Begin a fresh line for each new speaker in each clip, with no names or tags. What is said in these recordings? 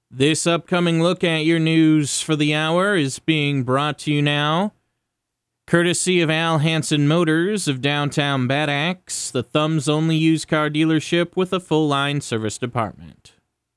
This upcoming look at your news for the hour is being brought to you now, courtesy of Al Hansen Motors of downtown Bad Axe, the Thumb's only used car dealership with a full-line service department.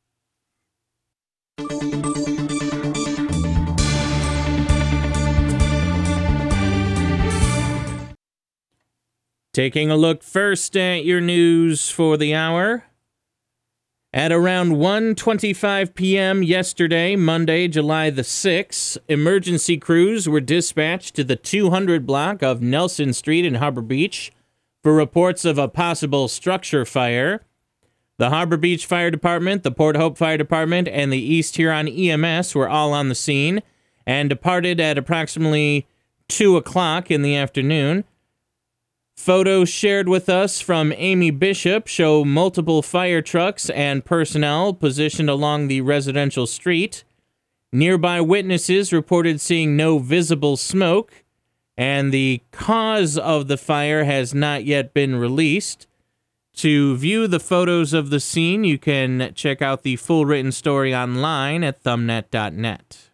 Taking a look first at your news for the hour. At around 1:25 p.m. yesterday, Monday, July the 6th, emergency crews were dispatched to the 200 block of Nelson Street in Harbor Beach for reports of a possible structure fire. The Harbor Beach Fire Department, the Port Hope Fire Department, and the East Huron EMS were all on the scene and departed at approximately 2 o'clock in the afternoon. Photos shared with us from Amy Bishop show multiple fire trucks and personnel positioned along the residential street. Nearby witnesses reported seeing no visible smoke, and the cause of the fire has not yet been released. To view the photos of the scene, you can check out the full written story online at thumbnet.net.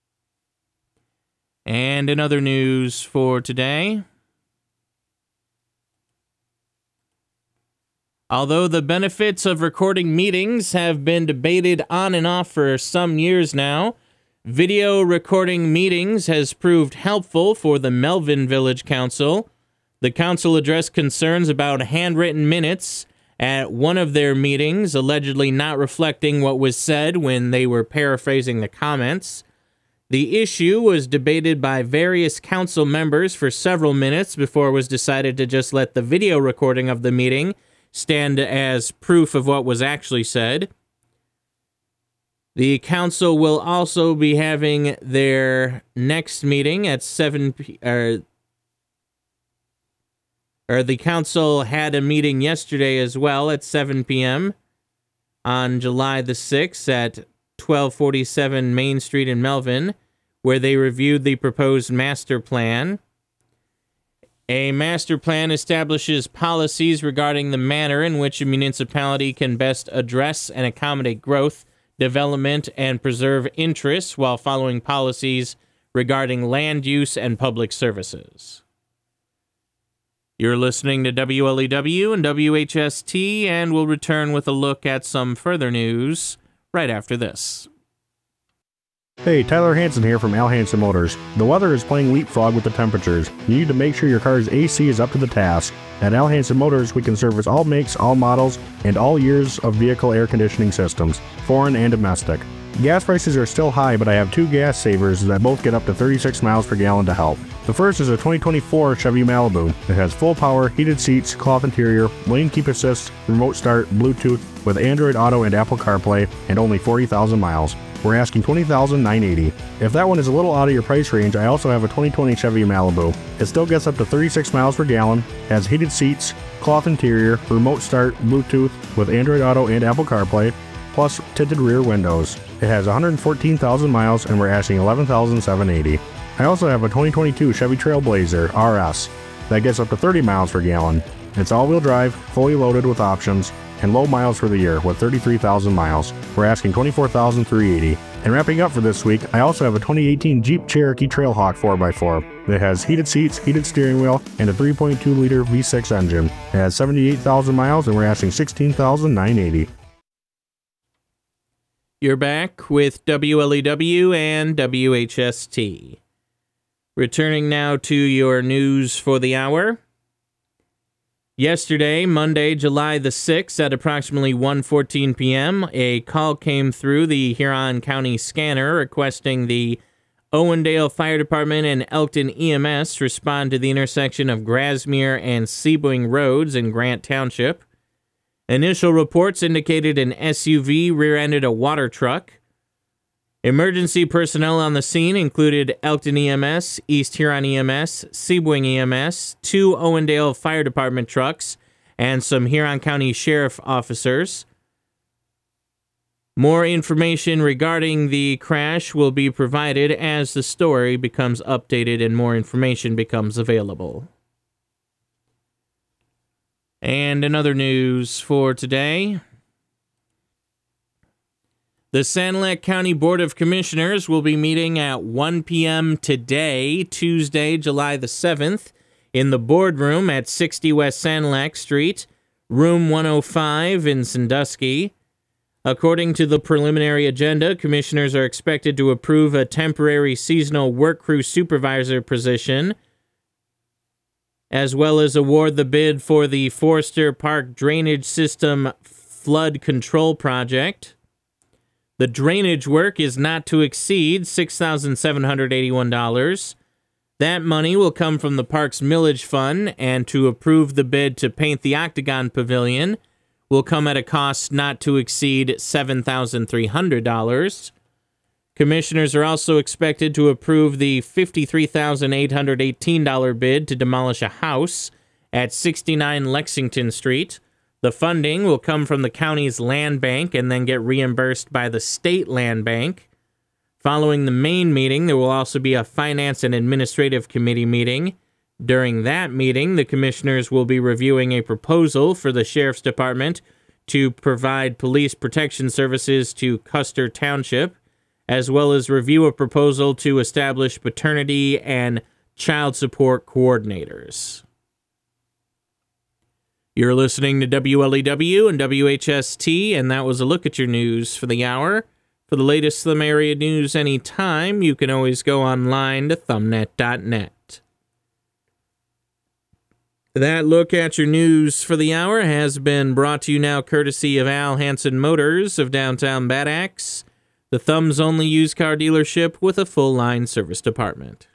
And in other news for today, although the benefits of recording meetings have been debated on and off for some years now, video recording meetings has proved helpful for the Melvin Village Council. The council addressed concerns about handwritten minutes at one of their meetings, allegedly not reflecting what was said when they were paraphrasing the comments. The issue was debated by various council members for several minutes before it was decided to just let the video recording of the meeting stand as proof of what was actually said. The council will also be having their next meeting at 7 p.m. The council had a meeting yesterday as well at 7 p.m. on July the 6th at 1247 Main Street in Melvin, where they reviewed the proposed master plan. A master plan establishes policies regarding the manner in which a municipality can best address and accommodate growth, development, and preserve interests while following policies regarding land use and public services. You're listening to WLEW and WHST, and we'll return with a look at some further news right after this.
Hey, Tyler Hansen here from Al Hansen Motors. The weather is playing leapfrog with the temperatures. You need to make sure your car's AC is up to the task. At Al Hansen Motors, we can service all makes, all models, and all years of vehicle air conditioning systems, foreign and domestic. Gas prices are still high, but I have two gas savers that both get up to 36 miles per gallon to help. The first is a 2024 Chevy Malibu. It has full power, heated seats, cloth interior, lane keep assist, remote start, Bluetooth, with Android Auto and Apple CarPlay, and only 40,000 miles. We're asking $20,980. If that one is a little out of your price range, I also have a 2020 Chevy Malibu. It still gets up to 36 miles per gallon, has heated seats, cloth interior, remote start, Bluetooth, with Android Auto and Apple CarPlay, plus tinted rear windows. It has 114,000 miles and we're asking $11,780. I also have a 2022 Chevy Trailblazer RS that gets up to 30 miles per gallon. It's all-wheel drive, fully loaded with options, and low miles for the year with 33,000 miles. We're asking $24,380. And wrapping up for this week, I also have a 2018 Jeep Cherokee Trailhawk 4x4 that has heated seats, heated steering wheel, and a 3.2-liter V6 engine. It has 78,000 miles and we're asking $16,980.
You're back with WLEW and WHST. Returning now to your news for the hour. Yesterday, Monday, July the 6th, at approximately 1:14 p.m., a call came through the Huron County scanner requesting the Owendale Fire Department and Elkton EMS respond to the intersection of Grasmere and Sebring Roads in Grant Township. Initial reports indicated an SUV rear-ended a water truck. Emergency personnel on the scene included Elkton EMS, East Huron EMS, Sebring EMS, 2 Owendale Fire Department trucks, and some Huron County Sheriff officers. More information regarding the crash will be provided as the story becomes updated and more information becomes available. And in other news for today, The Sanilac County Board of Commissioners will be meeting at 1 p.m. today, Tuesday, July the 7th, in the boardroom at 60 West Sanilac Street, room 105 in Sandusky. According to the preliminary agenda, commissioners are expected to approve a temporary seasonal work crew supervisor position, as well as award the bid for the Forster Park Drainage System Flood Control Project. The drainage work is not to exceed $6,781. That money will come from the park's millage fund, and to approve the bid to paint the Octagon Pavilion will come at a cost not to exceed $7,300. Commissioners are also expected to approve the $53,818 bid to demolish a house at 69 Lexington Street. The funding will come from the county's land bank and then get reimbursed by the state land bank. Following the main meeting, there will also be a Finance and Administrative Committee meeting. During that meeting, the commissioners will be reviewing a proposal for the Sheriff's Department to provide police protection services to Custer Township, as well as review a proposal to establish paternity and child support coordinators. You're listening to WLEW and WHST, and that was a look at your news for the hour. For the latest Thumb area news anytime, you can always go online to thumbnet.net. That look at your news for the hour has been brought to you now courtesy of Al Hansen Motors of downtown Bad Axe, the Thumb's only used car dealership with a full-line service department.